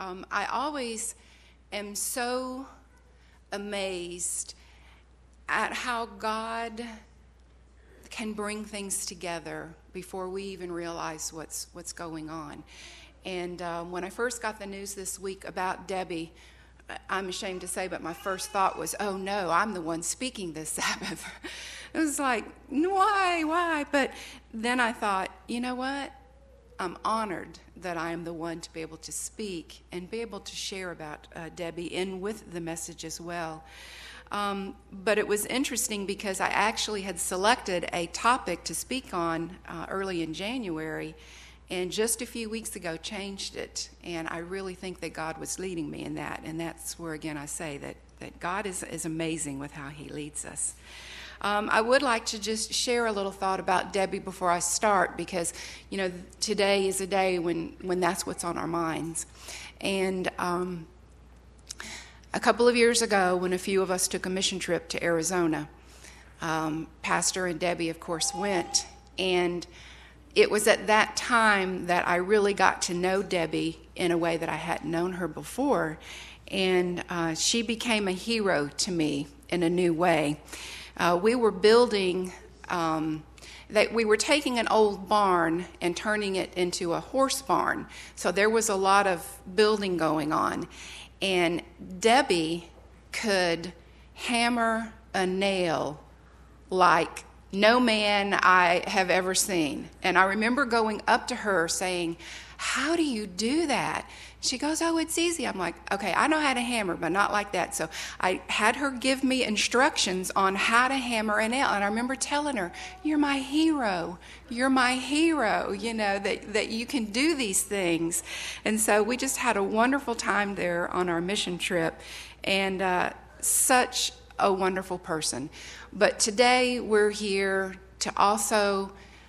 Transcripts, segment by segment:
I always am so amazed at how God can bring things together before we even realize what's going on. And when I first got the news this week about Debbie, I'm ashamed to say, but my first thought was, oh no, I'm the one speaking this Sabbath. It was like, why? But then I thought, you know what? I'm honored that I am the one to be able to speak and be able to share about Debbie in with the message as well. But it was interesting because I actually had selected a topic to speak on early in January, and just a few weeks ago changed it. And I really think that God was leading me in that. And that's where, again, I say that God is amazing with how he leads us. I would like to just share a little thought about Debbie before I start, because, you know, today is a day when that's what's on our minds. And a couple of years ago, when a few of us took a mission trip to Arizona, Pastor and Debbie, of course, went. And it was at that time that I really got to know Debbie in a way that I hadn't known her before. And she became a hero to me in a new way. We were building, we were taking an old barn and turning it into a horse barn. So there was a lot of building going on. And Debbie could hammer a nail like no man I have ever seen. And I remember going up to her saying, how do you do that? She goes, oh, it's easy. I'm like, okay, I know how to hammer, but not like that. So I had her give me instructions on how to hammer a nail. And I remember telling her, you're my hero. You're my hero, you know, that you can do these things. And so we just had a wonderful time there on our mission trip. And such a wonderful person. But today we're here to also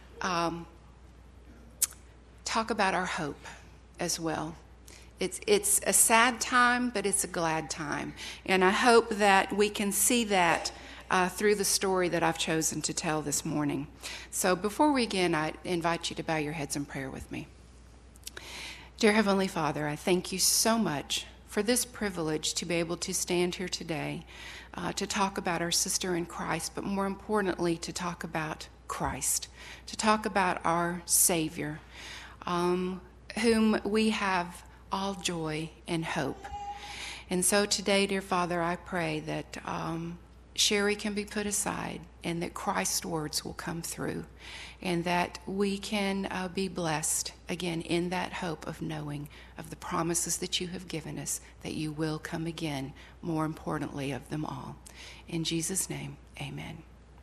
talk about our hope as well. It's a sad time, but it's a glad time. And I hope that we can see that through the story that I've chosen to tell this morning. So before we begin, I invite you to bow your heads in prayer with me. Dear Heavenly Father, I thank you so much for this privilege to be able to stand here today to talk about our sister in Christ, but more importantly, to talk about Christ, to talk about our Savior, whom we have all joy and hope. And so today, dear Father, I pray that Sherry can be put aside and that Christ's words will come through and that we can be blessed, again, in that hope of knowing of the promises that you have given us, that you will come again, more importantly of them all. In Jesus' name, amen.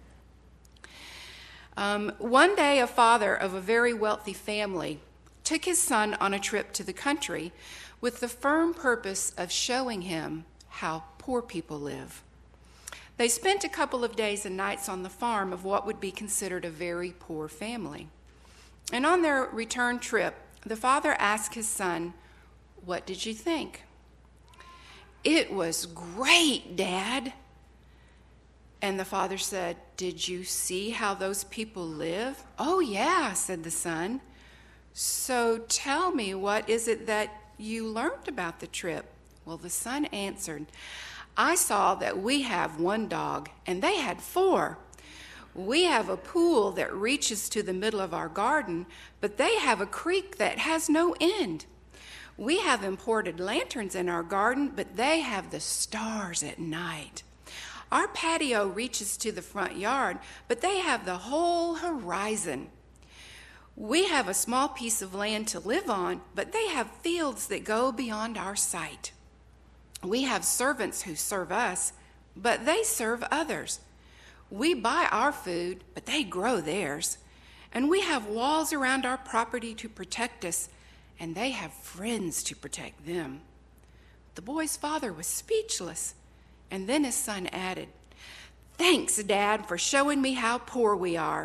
One day, a father of a very wealthy family took his son on a trip to the country with the firm purpose of showing him how poor people live. They spent a couple of days and nights on the farm of what would be considered a very poor family. And on their return trip, the father asked his son, "What did you think?" "It was great, Dad." And the father said, "Did you see how those people live?" "Oh, yeah," said the son. "So tell me, what is it that you learned about the trip?" Well, the son answered, "I saw that we have one dog and they had 4. We have a pool that reaches to the middle of our garden, but they have a creek that has no end. We have imported lanterns in our garden, but they have the stars at night. Our patio reaches to the front yard, but they have the whole horizon. We have a small piece of land to live on, but they have fields that go beyond our sight. We have servants who serve us, but they serve others. We buy our food, but they grow theirs. And we have walls around our property to protect us, and they have friends to protect them." The boy's father was speechless, and then his son added, "Thanks, Dad, for showing me how poor we are."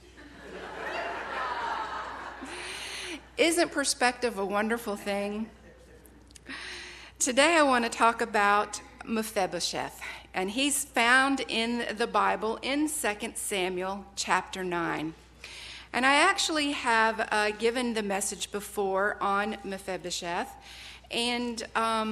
Isn't perspective a wonderful thing? Today I want to talk about Mephibosheth, and he's found in the Bible in 2 Samuel chapter 9. And I actually have given the message before on Mephibosheth, And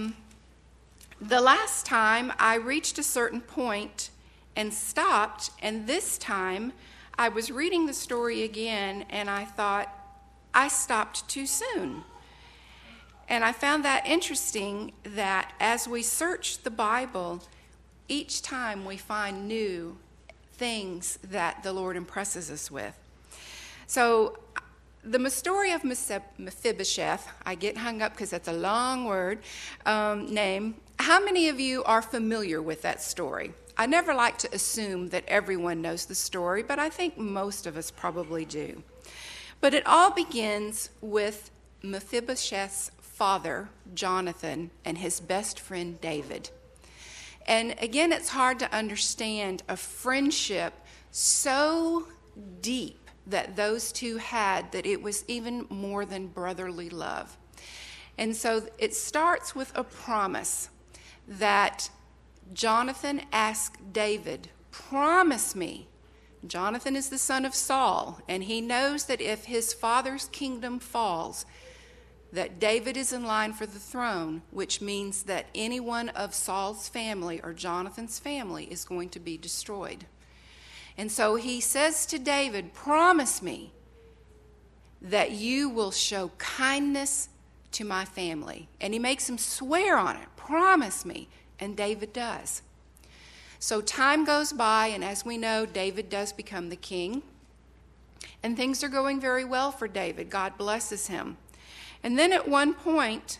the last time I reached a certain point and stopped, and this time I was reading the story again, and I thought, I stopped too soon. And I found that interesting that as we search the Bible, each time we find new things that the Lord impresses us with. So the story of Mephibosheth, I get hung up because that's a long word, name. How many of you are familiar with that story? I never like to assume that everyone knows the story, but I think most of us probably do. But it all begins with Mephibosheth's father, Jonathan, and his best friend, David. And again, it's hard to understand a friendship so deep that those two had that it was even more than brotherly love. And so it starts with a promise that Jonathan asked David, promise me. Jonathan is the son of Saul, and he knows that if his father's kingdom falls, that David is in line for the throne, which means that anyone of Saul's family or Jonathan's family is going to be destroyed. And so he says to David, promise me that you will show kindness to my family. And he makes him swear on it, promise me. And David does. So time goes by, and as we know, David does become the king. And things are going very well for David. God blesses him. And then at one point,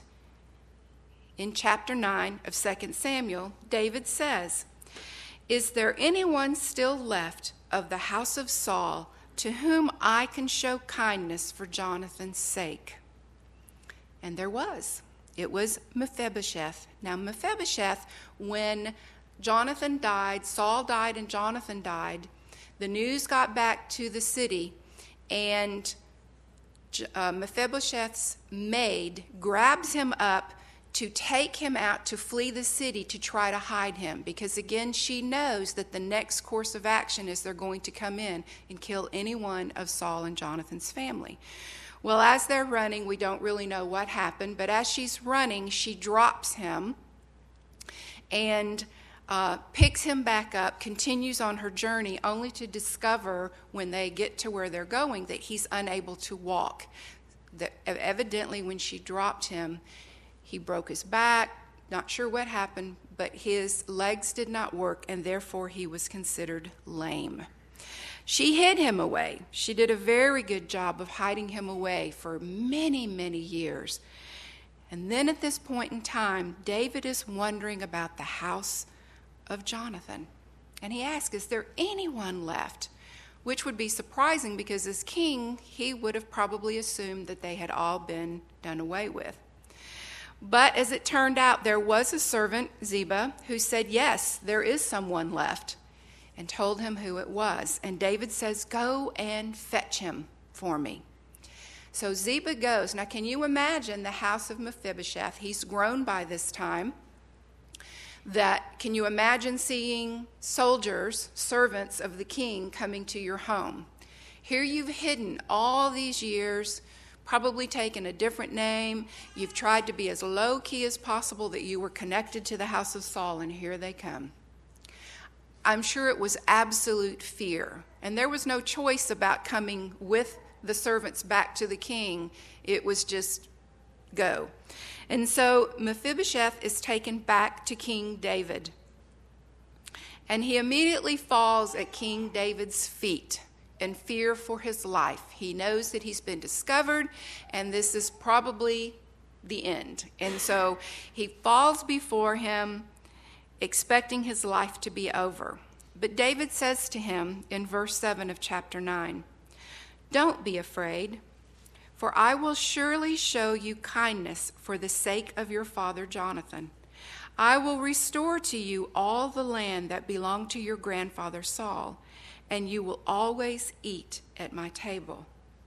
in chapter 9 of 2 Samuel, David says, is there anyone still left of the house of Saul to whom I can show kindness for Jonathan's sake? And there was. It was Mephibosheth. Now, Mephibosheth, when Jonathan died, Saul died and Jonathan died, the news got back to the city, and Mephibosheth's maid grabs him up to take him out to flee the city to try to hide him, because again she knows that the next course of action is they're going to come in and kill any one of Saul and Jonathan's family. Well, as they're running, we don't really know what happened, but as she's running, she drops him and picks him back up, continues on her journey, only to discover when they get to where they're going that he's unable to walk. That evidently when she dropped him, he broke his back, not sure what happened, but his legs did not work, and therefore he was considered lame. She hid him away. She did a very good job of hiding him away for many, many years. And then at this point in time, David is wondering about the house of Jonathan. And he asks, is there anyone left? Which would be surprising because as king, he would have probably assumed that they had all been done away with. But as it turned out, there was a servant, Ziba, who said, yes, there is someone left, and told him who it was. And David says, go and fetch him for me. So Ziba goes. Now, can you imagine the house of Mephibosheth? He's grown by this time. Can you imagine seeing soldiers, servants of the king, coming to your home? Here you've hidden all these years, probably taken a different name. You've tried to be as low-key as possible that you were connected to the house of Saul, and here they come. I'm sure it was absolute fear. And there was no choice about coming with the servants back to the king. It was just go. And so Mephibosheth is taken back to King David. And he immediately falls at King David's feet in fear for his life. He knows that he's been discovered, and this is probably the end. And so he falls before him, expecting his life to be over. But David says to him in verse 7 of chapter 9, don't be afraid, for I will surely show you kindness for the sake of your father Jonathan. I will restore to you all the land that belonged to your grandfather Saul, and you will always eat at my table.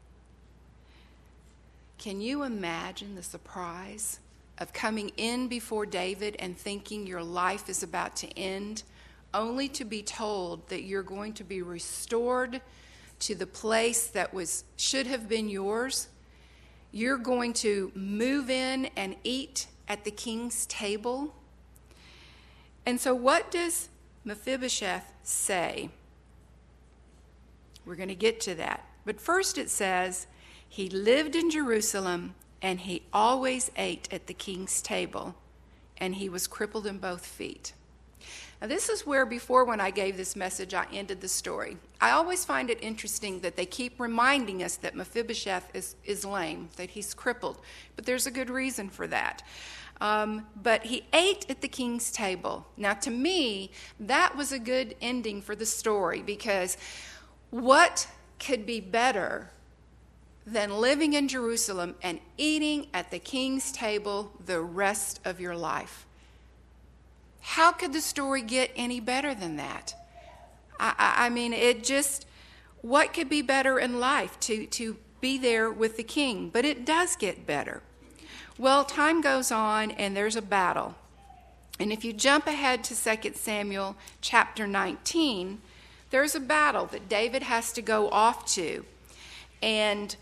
Can you imagine the surprise of coming in before David and thinking your life is about to end, only to be told that you're going to be restored to the place that should have been yours? You're going to move in and eat at the king's table. And so what does Mephibosheth say? We're going to get to that. But first it says, he lived in Jerusalem, and he always ate at the king's table, and he was crippled in both feet. Now this is where before, when I gave this message, I ended the story. I always find it interesting that they keep reminding us that Mephibosheth is lame, that he's crippled. But there's a good reason for that. But he ate at the king's table. Now to me, that was a good ending for the story, because what could be better than living in Jerusalem and eating at the king's table the rest of your life? How could the story get any better than that? I mean, it just, what could be better in life to be there with the king? But it does get better. Well, time goes on and there's a battle. And if you jump ahead to 2 Samuel chapter 19, there's a battle that David has to go off to. And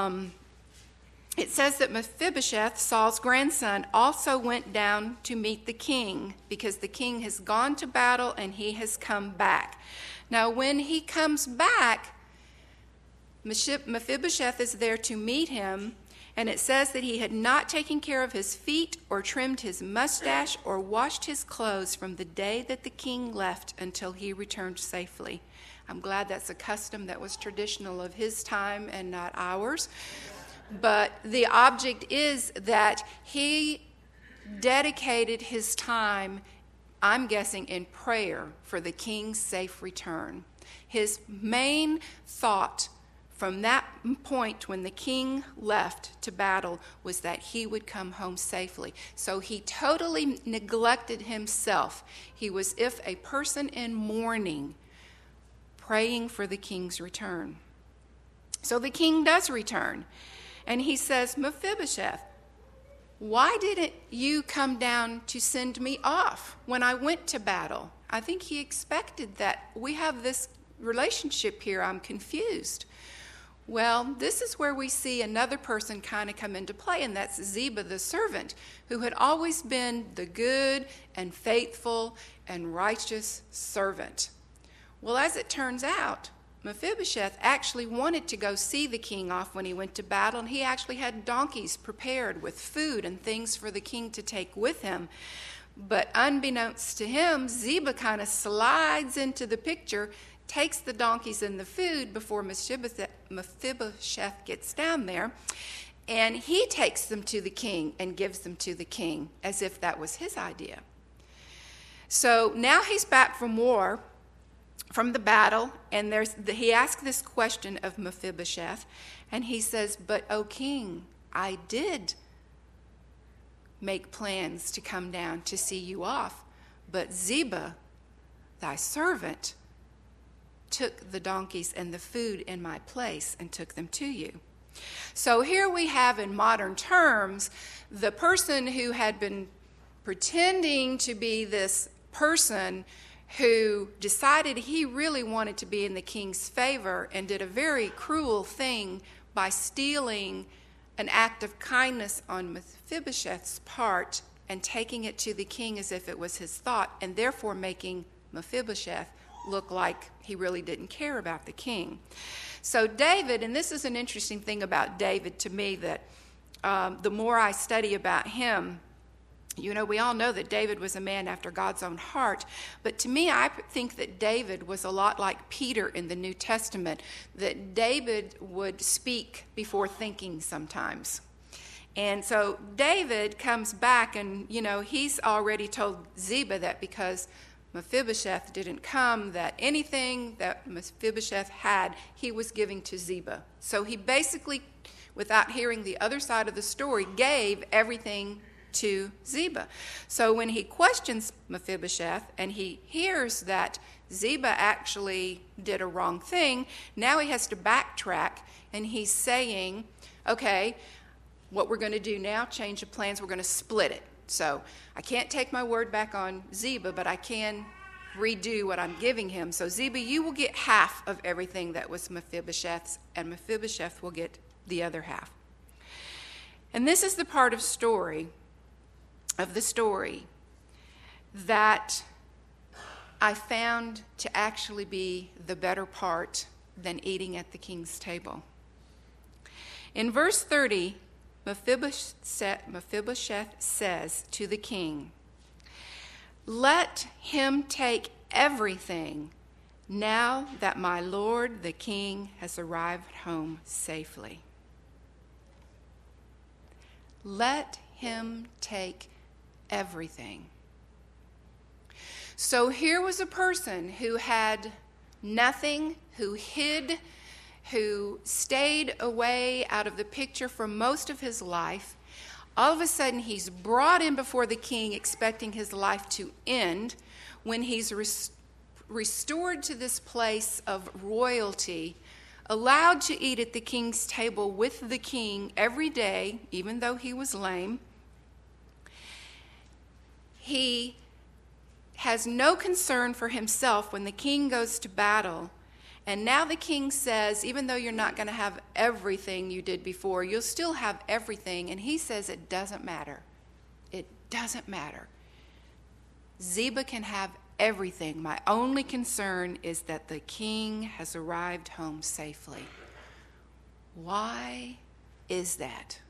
it says that Mephibosheth, Saul's grandson, also went down to meet the king, because the king has gone to battle and he has come back. Now, when he comes back, Mephibosheth is there to meet him, and it says that he had not taken care of his feet or trimmed his mustache or washed his clothes from the day that the king left until he returned safely. I'm glad that's a custom that was traditional of his time and not ours. But the object is that he dedicated his time, I'm guessing, in prayer for the king's safe return. His main thought from that point when the king left to battle was that he would come home safely. So he totally neglected himself. He was if a person in mourning, praying for the king's return. So the king does return. And he says, Mephibosheth, why didn't you come down to send me off when I went to battle? I think he expected that. We have this relationship here. I'm confused. Well, this is where we see another person kind of come into play, and that's Ziba the servant, who had always been the good and faithful and righteous servant. Well, as it turns out, Mephibosheth actually wanted to go see the king off when he went to battle, and he actually had donkeys prepared with food and things for the king to take with him. But unbeknownst to him, Ziba kind of slides into the picture, takes the donkeys and the food before Mephibosheth gets down there, and he takes them to the king and gives them to the king as if that was his idea. So now he's back from war, from the battle, and he asks this question of Mephibosheth, and he says, but, O king, I did make plans to come down to see you off, but Ziba, thy servant, took the donkeys and the food in my place and took them to you. So here we have, in modern terms, the person who had been pretending to be this person who decided he really wanted to be in the king's favor and did a very cruel thing by stealing an act of kindness on Mephibosheth's part and taking it to the king as if it was his thought, and therefore making Mephibosheth look like he really didn't care about the king. So David, and this is an interesting thing about David to me, that the more I study about him, you know, we all know that David was a man after God's own heart, but to me, I think that David was a lot like Peter in the New Testament, that David would speak before thinking sometimes. And so David comes back and, you know, he's already told Ziba that because Mephibosheth didn't come, that anything that Mephibosheth had, he was giving to Ziba. So he basically, without hearing the other side of the story, gave everything to Ziba. So when he questions Mephibosheth and he hears that Ziba actually did a wrong thing, now he has to backtrack, and he's saying, okay, what we're going to do now, change of plans, we're going to split it. So I can't take my word back on Ziba, but I can redo what I'm giving him. So Ziba, you will get half of everything that was Mephibosheth's, and Mephibosheth will get the other half. And this is the part of story of the story that I found to actually be the better part than eating at the king's table. In verse 30, Mephibosheth says to the king, "Let him take everything now that my lord the king has arrived home safely." Let him take everything. So here was a person who had nothing, who hid, who stayed away out of the picture for most of his life. All of a sudden, he's brought in before the king expecting his life to end. When he's restored to this place of royalty, allowed to eat at the king's table with the king every day, even though he was lame, he has no concern for himself when the king goes to battle. And now the king says, even though you're not going to have everything you did before, you'll still have everything. And he says it doesn't matter. It doesn't matter. Ziba can have everything. My only concern is that the king has arrived home safely. Why is that?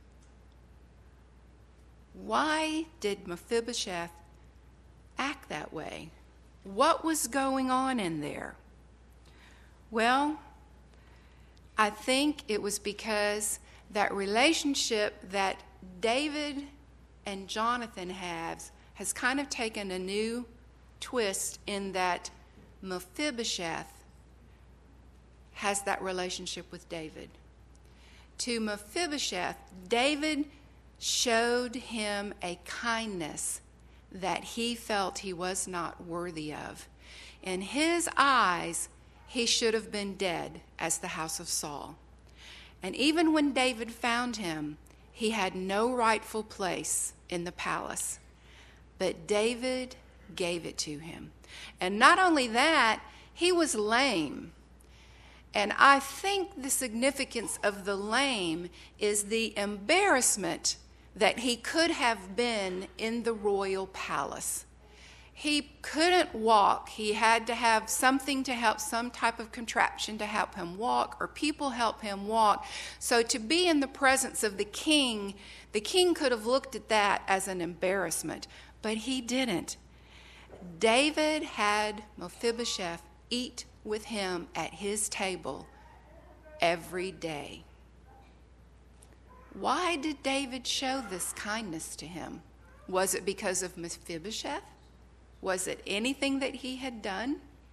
Why did Mephibosheth act that way? What was going on in there? Well, I think it was because that relationship that David and Jonathan has kind of taken a new twist in that Mephibosheth has that relationship with David. To Mephibosheth, David showed him a kindness that he felt he was not worthy of. In his eyes, he should have been dead as the house of Saul. And even when David found him, he had no rightful place in the palace. But David gave it to him. And not only that, he was lame. And I think the significance of the lame is the embarrassment that he could have been in the royal palace. He couldn't walk. He had to have something to help, some type of contraption to help him walk, or people help him walk. So to be in the presence of the king could have looked at that as an embarrassment, but he didn't. David had Mephibosheth eat with him at his table every day. Why did David show this kindness to him? Was it because of Mephibosheth? Was it anything that he had done?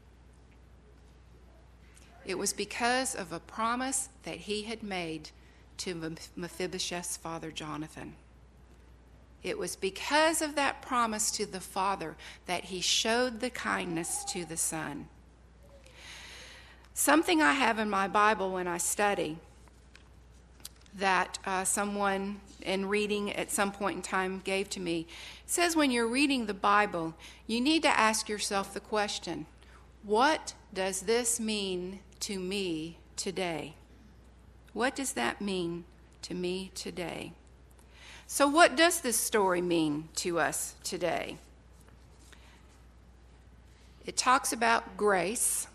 It was because of a promise that he had made to Mephibosheth's father, Jonathan. It was because of that promise to the father that he showed the kindness to the son. Something I have in my Bible when I study that someone in reading at some point in time gave to me. It says when you're reading the Bible, you need to ask yourself the question, what does this mean to me today? What does that mean to me today? So what does this story mean to us today? It talks about grace,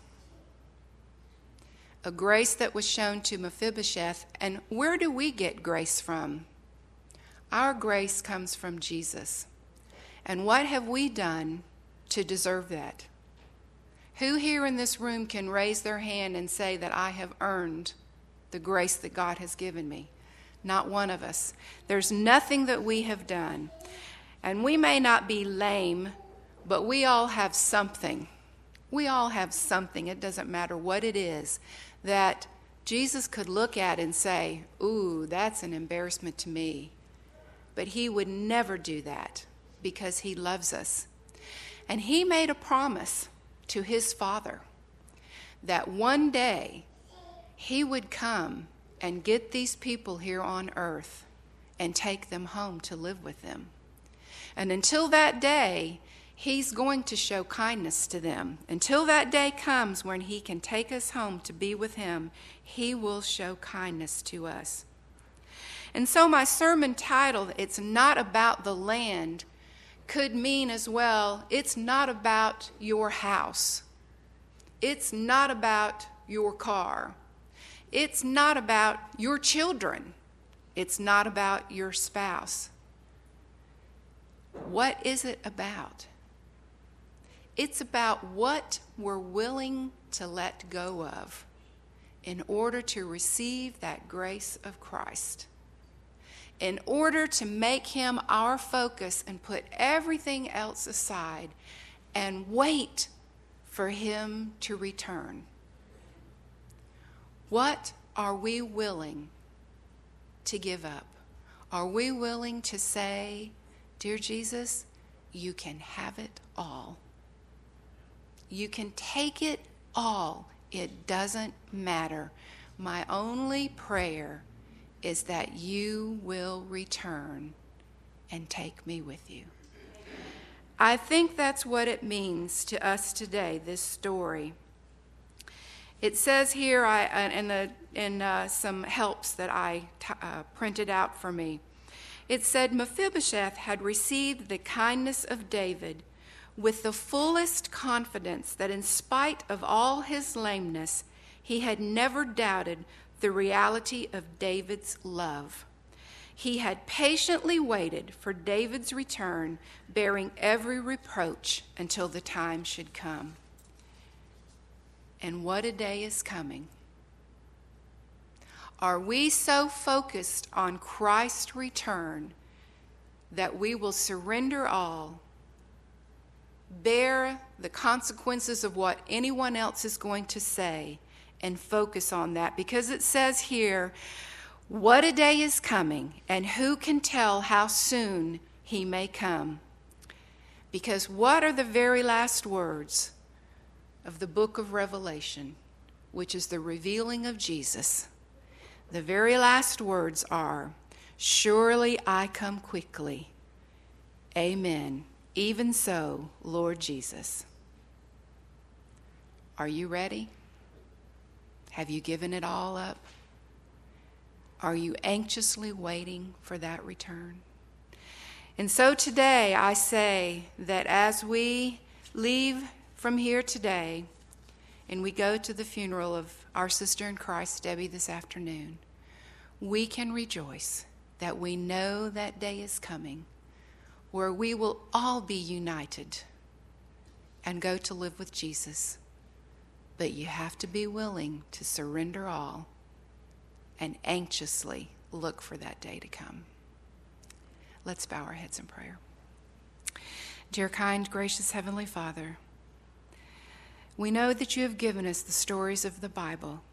a grace that was shown to Mephibosheth. And where do we get grace from? Our grace comes from Jesus. And what have we done to deserve that? Who here in this room can raise their hand and say that I have earned the grace that God has given me? Not one of us. There's nothing that we have done. And we may not be lame, but we all have something. We all have something. It doesn't matter what it is that Jesus could look at and say, ooh, that's an embarrassment to me. But he would never do that because he loves us. And he made a promise to his Father that one day he would come and get these people here on earth and take them home to live with them. And until that day, he's going to show kindness to them. Until that day comes when he can take us home to be with him, he will show kindness to us. And so my sermon title, it's not about the land, could mean as well, it's not about your house. It's not about your car. It's not about your children. It's not about your spouse. What is it about? It's about what we're willing to let go of in order to receive that grace of Christ. In order to make him our focus and put everything else aside and wait for him to return. What are we willing to give up? Are we willing to say, "Dear Jesus, you can have it all. You can take it all. It doesn't matter. My only prayer is that you will return and take me with you." I think that's what it means to us today, this story. It says here in some helps that I printed out for me, it said Mephibosheth had received the kindness of David with the fullest confidence that in spite of all his lameness, he had never doubted the reality of David's love. He had patiently waited for David's return, bearing every reproach until the time should come. And what a day is coming. Are we so focused on Christ's return that we will surrender all, bear the consequences of what anyone else is going to say, and focus on that? Because it says here, what a day is coming, and who can tell how soon he may come? Because what are the very last words of the book of Revelation, which is the revealing of Jesus? The very last words are, "Surely I come quickly. Amen. Even so, Lord Jesus." Are you ready? Have you given it all up? Are you anxiously waiting for that return? And so today I say that as we leave from here today and we go to the funeral of our sister in Christ, Debbie, this afternoon, we can rejoice that we know that day is coming where we will all be united and go to live with Jesus. But you have to be willing to surrender all and anxiously look for that day to come. Let's bow our heads in prayer. Dear, kind, gracious Heavenly Father, we know that you have given us the stories of the Bible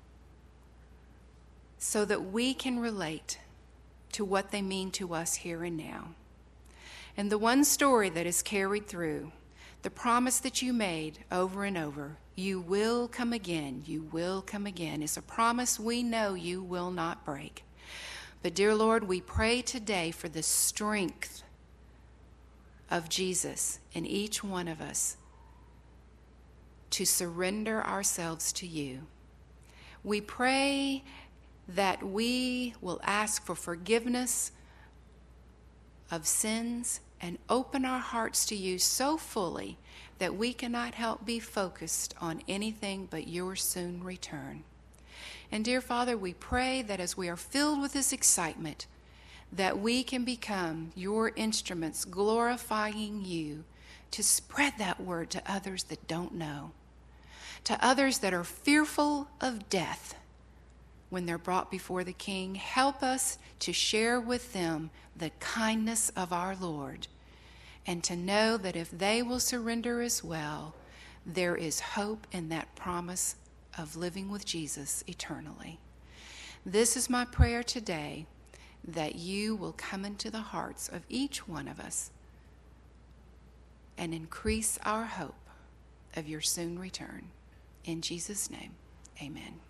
so that we can relate to what they mean to us here and now. And the one story that is carried through, the promise that you made over and over, you will come again, you will come again, is a promise we know you will not break. But dear Lord, we pray today for the strength of Jesus in each one of us to surrender ourselves to you. We pray that we will ask for forgiveness of sins and open our hearts to you so fully that we cannot help be focused on anything but your soon return. And dear Father, we pray that as we are filled with this excitement, that we can become your instruments glorifying you to spread that word to others that don't know, to others that are fearful of death when they're brought before the King. Help us to share with them the kindness of our Lord and to know that if they will surrender as well, there is hope in that promise of living with Jesus eternally. This is my prayer today, that you will come into the hearts of each one of us and increase our hope of your soon return. In Jesus' name, amen.